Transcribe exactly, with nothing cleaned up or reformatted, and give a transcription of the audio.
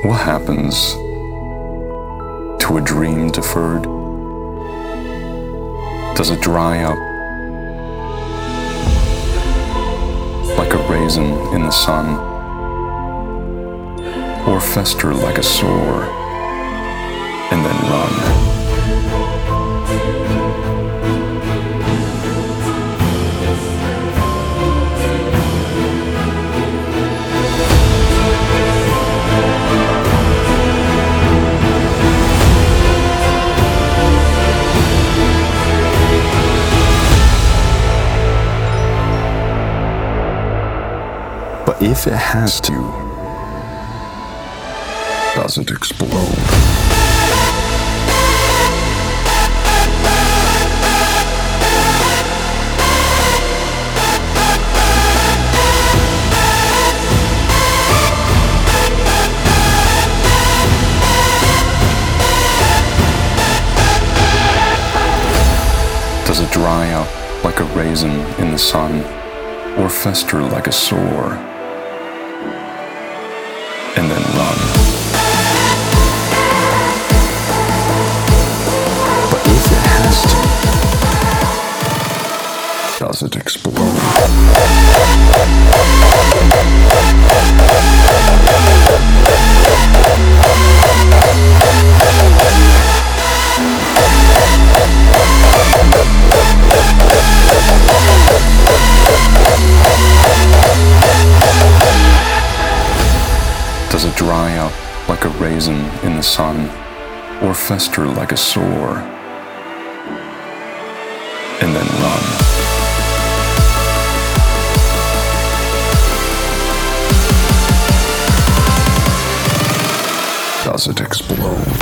What happens to a dream deferred? Does it dry up like a raisin in the sun, or fester like a sore and then run? But if it has to, does it explode? Does it dry up like a raisin in the sun, or fester like a sore and then run? But if it has to, does it explode? Does it dry up like a raisin in the sun, or fester like a sore and then run? Does it explode?